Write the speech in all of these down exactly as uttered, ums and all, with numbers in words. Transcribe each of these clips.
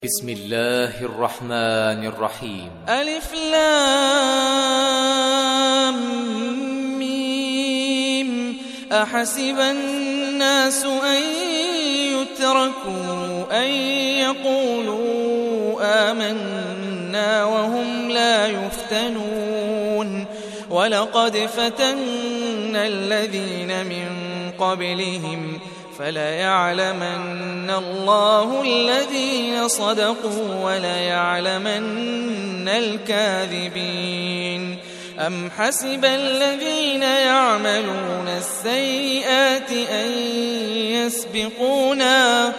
بسم الله الرحمن الرحيم. ألف لام ميم. أحسب الناس أن يتركوا أن يقولوا آمنا وهم لا يفتنون. ولقد فتنا الذين من قبلهم فليعلمن الله الذين صدقوا وليعلمن الكاذبين. أم حسب الذين يعملون السيئات أن يسبقونا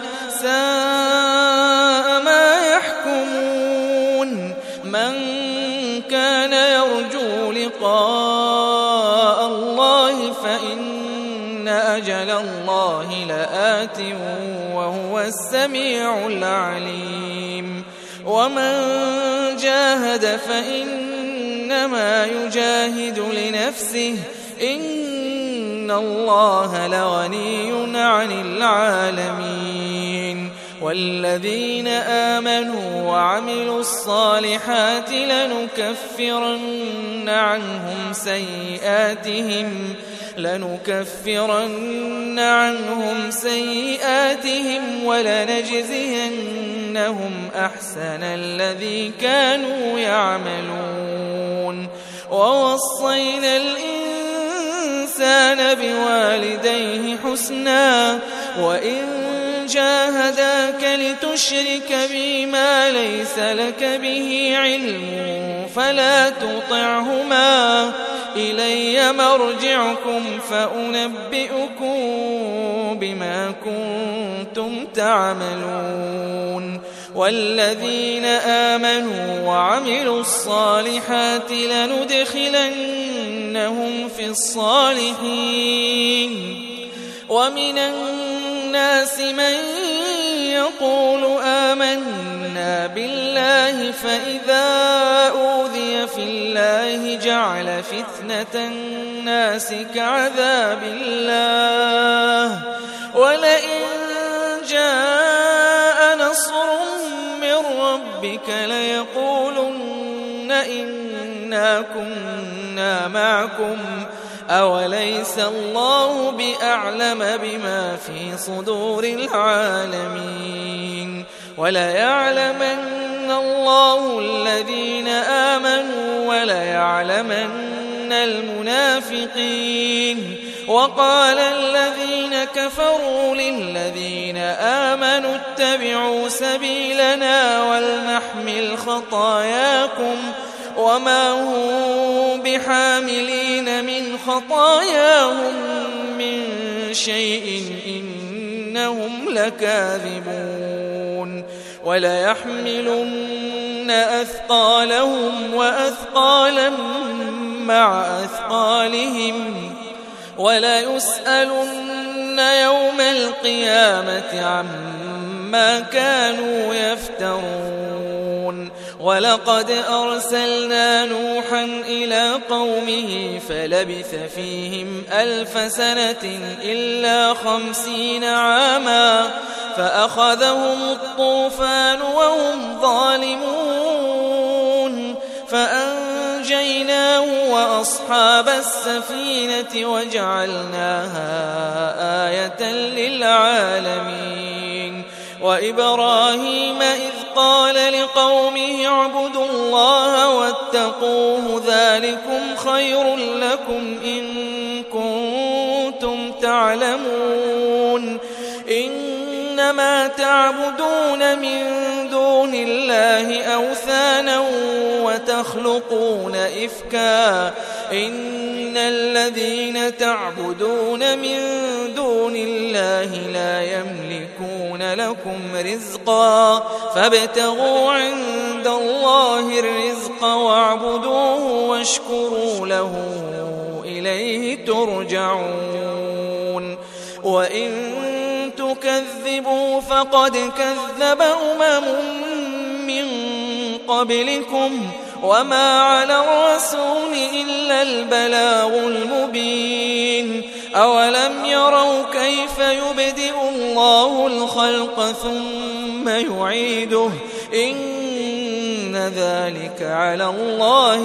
ساء ما يحكمون. من كان يرجو لقاء الله فإن أجل الله لآت وهو السميع العليم. ومن جاهد فإنما يجاهد لنفسه إن الله لغني عن العالمين. والذين آمنوا وعملوا الصالحات لنكفرن عنهم سيئاتهم لنكفرن عنهم سيئاتهم ولنجزينهم أحسن الذي كانوا يعملون. ووصينا الإنسان بوالديه حسنا وإن جاهداك لتشرك بي ما ليس لك به علم فلا تطعهما إلي مرجعكم فأنبئكم بما كنتم تعملون. والذين آمنوا وعملوا الصالحات لندخلنهم في الصالحين. ومن الناس من يقول آمنا بالله فإذا أوذي في الله جعل فتنة الناس كعذاب الله. ولئن جاء نصر من ربك ليقولن إنا كنا معكم أوليس الله بأعلم بما في صدور العالمين. وليعلمن الله الذين آمنوا وليعلمن المنافقين. وقال الذين كفروا للذين آمنوا اتبعوا سبيلنا ولنحمل خطاياكم وما هم بحاملين من خطاياهم من شيء إنهم لكاذبون. وليحملن أثقالهم وأثقالا مع أثقالهم وليسألن يوم القيامة عما كانوا يفترون. ولقد أرسلنا نوحا إلى قومه فلبث فيهم ألف سنة إلا خمسين عاما فأخذهم الطوفان وهم ظالمون فأنجيناه وأصحاب السفينة وجعلناها آية للعالمين. وإبراهيم إذ قال لقومه اعبدوا الله واتقوه ذلكم خير لكم إن كنتم تعلمون. إنما تعبدون من دون الله أوثانا وتخلقون إفكا إن الذين تعبدون من دون الله لا يملكون لكم رزقا فابتغوا عند الله الرزق واعبدوه واشكروا له إليه ترجعون. وإن تكذبوا فقد كذب أمم من قبلكم وما على الرسول إلا البلاغ المبين. أولم يروا كيف يبدئ الله الخلق ثم يعيده إن ذلك على الله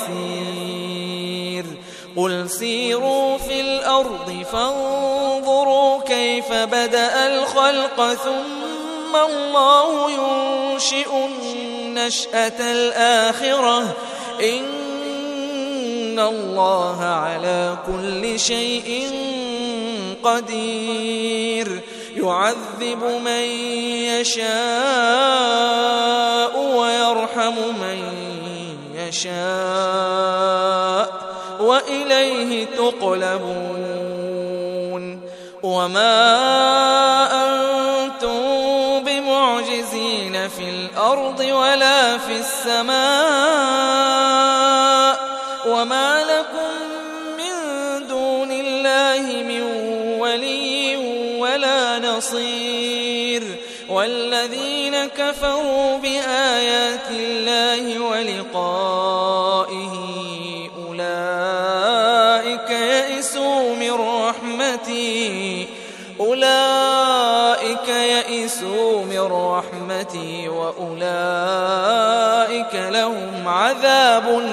يسير قل سيروا في الأرض فانظروا كيف بدأ الخلق ثم الله ينشئ النشأة الآخرة إن الله على كل شيء قدير يعذب من يشاء ويرحم من يشاء وإليه تقلبون وما أنتم بمعجزين في الأرض ولا في السماء وما لكم من دون الله من ولي ولا نصير والذين كفروا بآيات الله ولقائه أولئك يئسوا من رحمتي أولئك يئسوا من رحمتي وأولئك لهم عذاب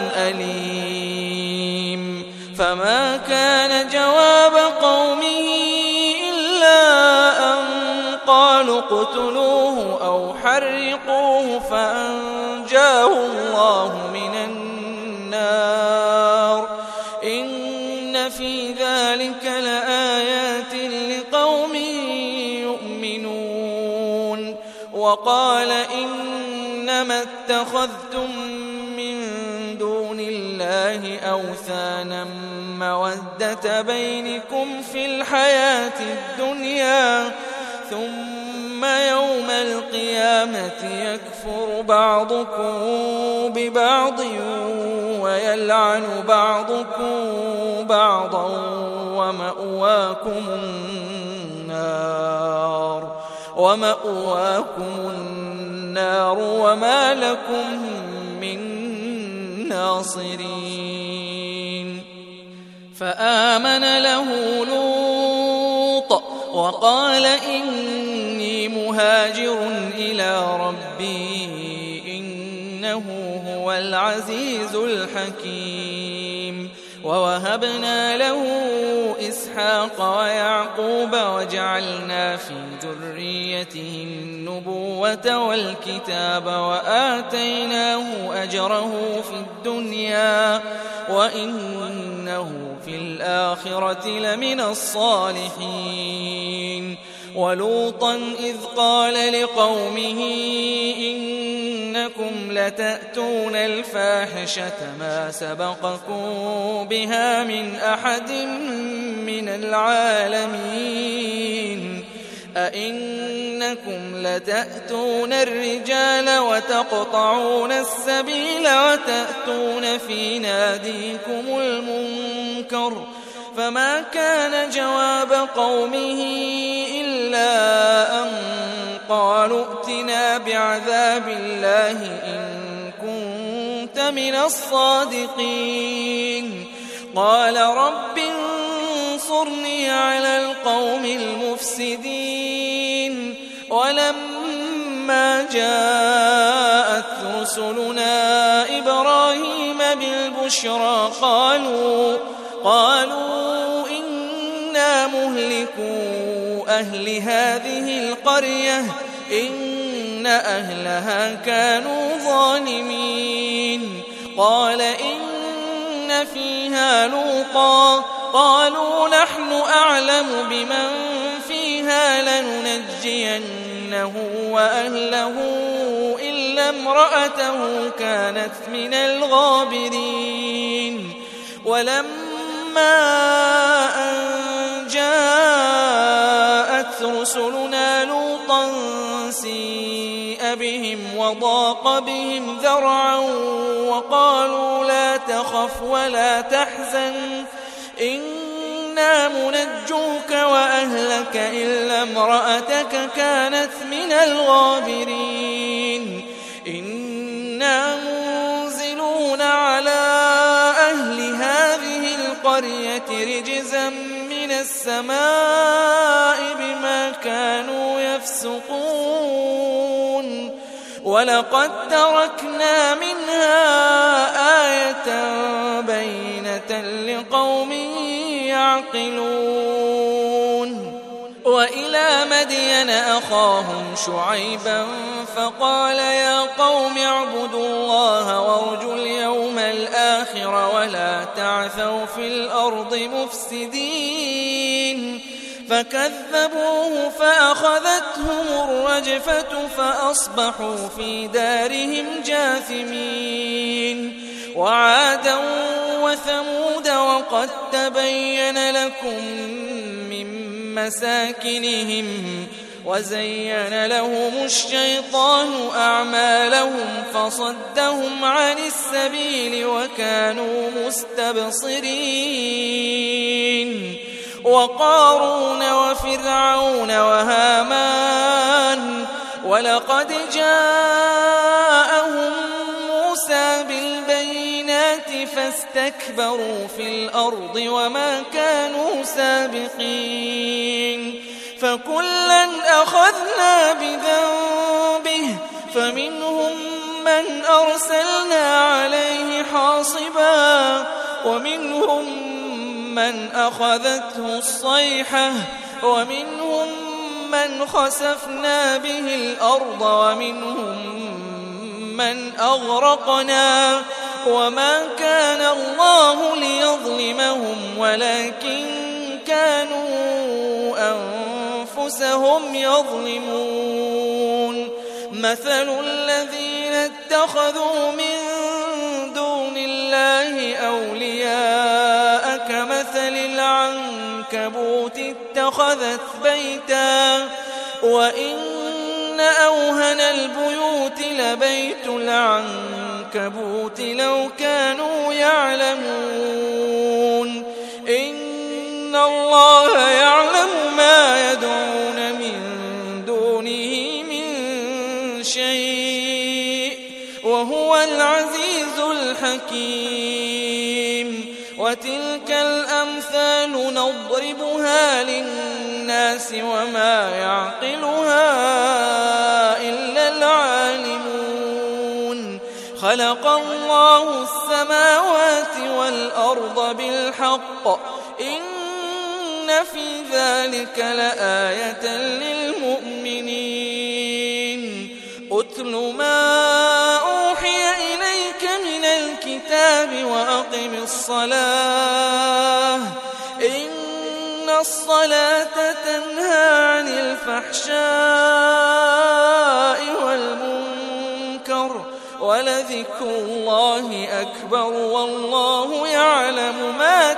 أليم فما كان جواب قومه إلا أن قالوا اقتلوه أو حرقوه فأنجاه الله من النار إن في ذلك لآيات لقوم يؤمنون وقال إنما اتخذتم من دون الله أوثانا مودة بينكم في الحياة الدنيا ثم يوم القيامة يكفر بعضكم ببعض ويلعن بعضكم بعضا ومأواكم النار ومأواكم النار وما لكم من ناصرين فآمن له لوط وقال إني مهاجر إلى ربي إنه هو العزيز الحكيم ووهبنا له إسحاق ويعقوب وجعلنا في ذريته النبوة والكتاب وآتيناه أجره في الدنيا وإنه في الآخرة لمن الصالحين ولوطا إذ قال لقومه إنكم لتأتون الفاحشة ما سبقكم بها من أحد من العالمين أئنكم لتأتون الرجال وتقطعون السبيل وتأتون في ناديكم المنكر فما كان جواب قومه إلا أن قالوا ائتنا بعذاب الله إن كنت من الصادقين قال رب انصرني على القوم المفسدين ولما جاءت رسلنا إبراهيم بالبشرى قالوا قالوا إنا مهلكو أهل هذه القرية إن أهلها كانوا ظالمين قال إن فيها لوطا قالوا نحن أعلم بمن فيها لننجينه وأهله إلا امرأته كانت من الغابرين ولما أن جاءت رسلنا لوطا سيء بهم وضاق بهم ذرعا وقالوا لا تخف ولا تحزن إنا منجوك وأهلك إلا امرأتك كانت من الغابرين إنا منزلون على أهل هذه القرية رجزا من السماء بما كانوا يفسقون ولقد تركنا منها آية بينة لقوم يعقلون وإلى مدين أخاهم شعيبا فقال يا قوم اعبدوا الله وارجوا اليوم الآخر ولا تعثوا في الأرض مفسدين فكذبوه فأخذتهم الرجفة فأصبحوا في دارهم جاثمين وعادا وثمود وقد تبين لكم من مساكنهم وزين لهم الشيطان أعمالهم فصدهم عن السبيل وكانوا مستبصرين وقارون وفرعون وهامان ولقد جاءهم موسى بالبينات فاستكبروا في الأرض وما كانوا سابقين فكلا أخذنا بذنبه فمنهم من أرسلنا عليه حاصبا ومنهم من أخذته الصيحة ومنهم من خسفنا به الأرض ومنهم من أغرقنا وما كان الله ليظلمهم ولكن كانوا أنفسهم يظلمون مثل الذين اتخذوا من دون الله أولياء كمثل العنكبوت اتخذت بيتا وإن أوهن البيوت لبيت العنكبوت لو كانوا يعلمون إن الله يعلم ما يدعون من دونه من شيء وهو العزيز الحكيم وتلك الأمثال نضربها للناس وما يعقلها إلا العالمون خلق الله السماوات والأرض بالحق إن في ذلك لآية للمؤمنين أتل ما أوحي إليك من الكتاب وأقم الصلاة إن الصلاة تنهى عن الفحشاء والمنكر ولذكر الله أكبر والله يعلم ما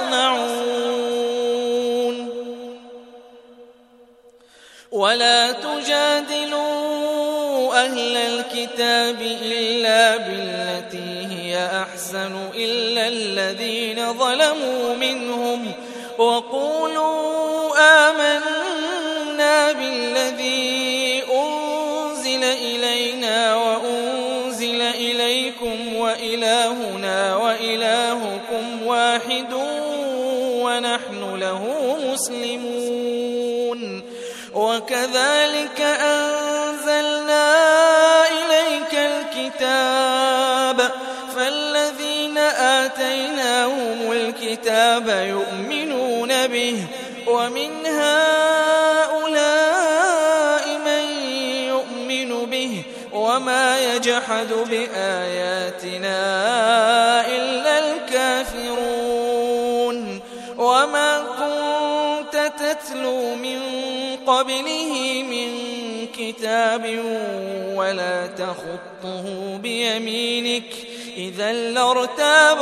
تصنعون ولا تجادلوا أهل الكتاب إلا بالتي هي أحسن إلا الذين ظلموا منهم وقولوا آمنا بالذي أنزل إلينا وأنزل إليكم وإلهنا وإلهكم واحد ونحن له مسلمون وكذلك أنزلنا إليك الكتاب فالذين آتيناهم الكتاب يؤمنون به ومن هؤلاء من يؤمن به وما يجحد بآياتنا إلا الكافرون وما كنت تتلو من قبله من كتاب ولا تخطه بيمينك إذا لارتاب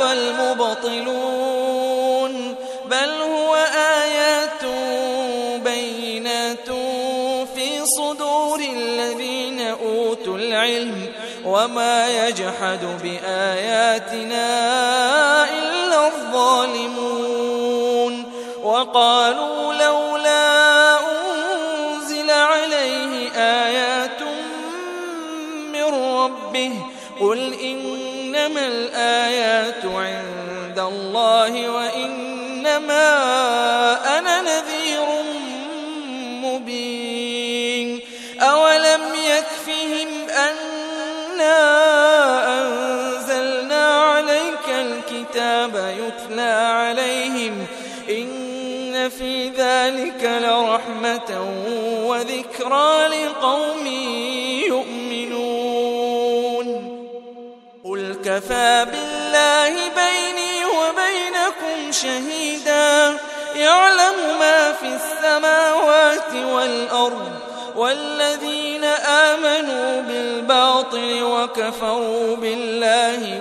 المبطلون بل هو آيات بينات في صدور الذين أوتوا العلم وما يجحد بآياتنا إلا الظالمون وقالوا لولا أنزل عليه آيات من ربه قل إنما الآيات عند الله وإنما أنا نذير مبين أولم يكفهم أن أنزلنا عليك الكتاب يتلى عليهم إن في ذلك لرحمة وذكرى لقوم يؤمنون قل كفى بالله بيني وبينكم شهيدا يعلم ما في السماوات والأرض والذين آمنوا بالباطل وكفروا بالله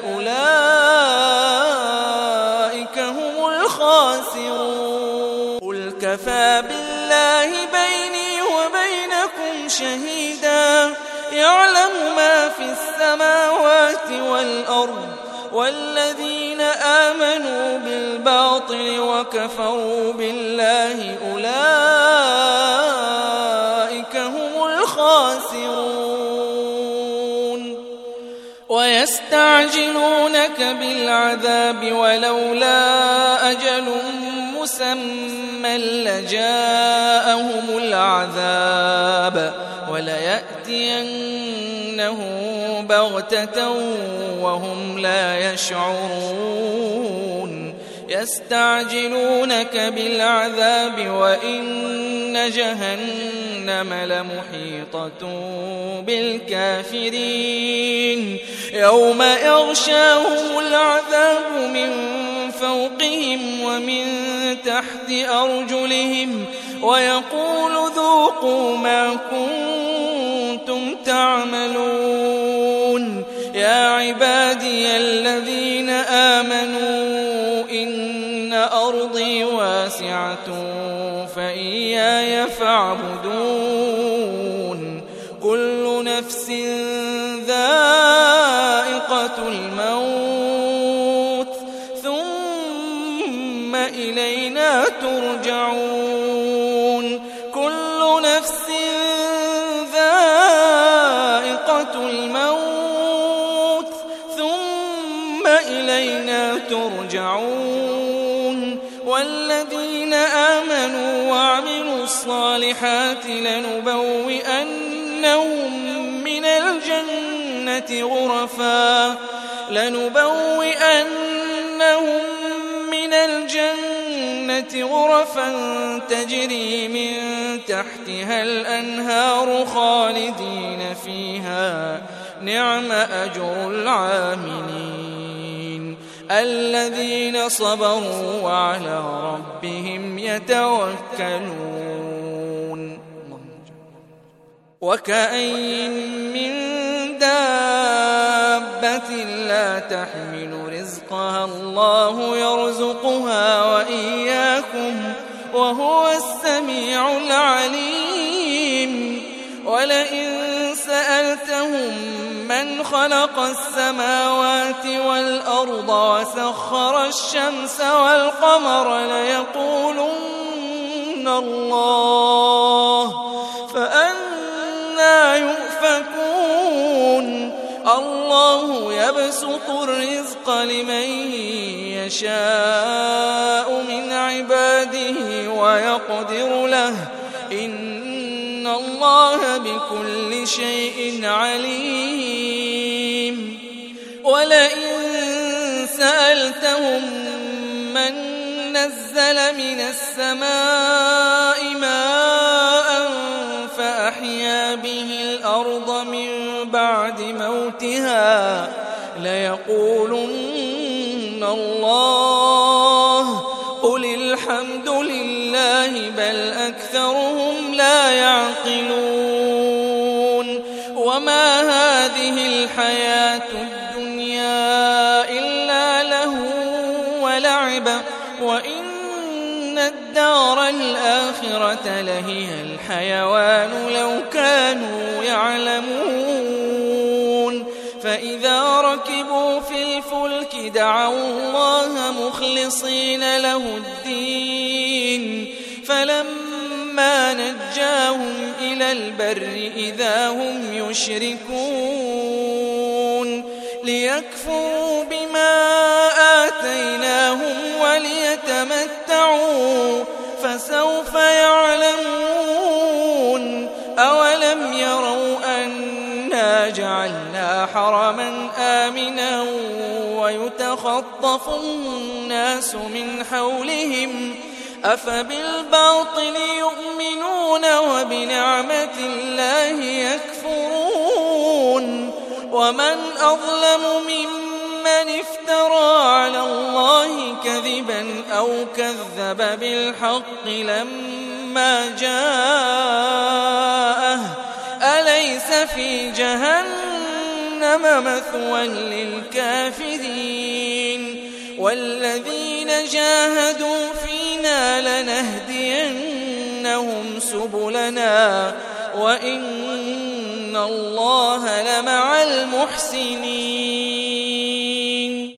أولئك هم الخاسرون قل كفى بالله بيني وبينكم شهيدا يعلم ما في السماوات والأرض والذين آمنوا بالباطل وكفروا بالله أولئك هم الخاسرون ويستعجلونك بالعذاب ولولا أجل مسمى لجاءهم العذاب وليأتينهم بغتة وهم لا يشعرون يستعجلونك بالعذاب وإن جهنم لمحيطة بالكافرين يوم يغشاهم العذاب من فوقهم ومن تحت أرجلهم ويقول ذوقوا ما كنتم تعملون يا عبادي الذين آمنوا إن أرضي واسعة فإياي فاعبدون كل نفس ذائقة الموت ثم إلينا ترجعون كل نفس ذائقة الموت ثم إلينا ترجعون والذين آمنوا وعملوا الصالحات لنبوئنهم من الجنة غرفا لنبوئنهم من الجنة غرفا تجري من تحتها الأنهار خالدين فيها نعم أجر العاملين الذين صبروا وعلى ربهم يتوكلون وكأين من دابة لا تحمل رزقها الله يرزقها وإياكم وهو السميع العليم ولئن سألتهم من خلق السماوات والأرض وسخر الشمس والقمر ليقولن الله فأنى يؤفكون الله يبسط الرزق لمن يشاء من عباده ويقدر له إن الله بكل شيء عليم ولئن سألتهم من نزل من السماء ماء فأحيا به الأرض من بعد موتها ليقولن الله قل الحمد لله بل أكثرهم لا يعقلون وما هذه الحياة الدنيا إلا له ولعب وإن الدار الآخرة لهي الحيوان لو كانوا يعلمون فإذا ركبوا في الفلك دعوا الله مخلصين له الدين فلما نجاهم إلى البر إذا هم يشركون ليكفروا بما آتيناهم وليتمتعوا فسوف يعلمون أولم يروا أنا جعلنا حرما آمنا ويتخطف الناس من حولهم أفبالباطل يؤمنون وبنعمة الله يكفرون ومن أظلم ممن افترى على الله كذبا أو كذب بالحق لما جاءه أليس في جهنم مثوى للكافرين والذين جاهدوا فينا لنهدينهم سبلنا وإن الله لمع المحسنين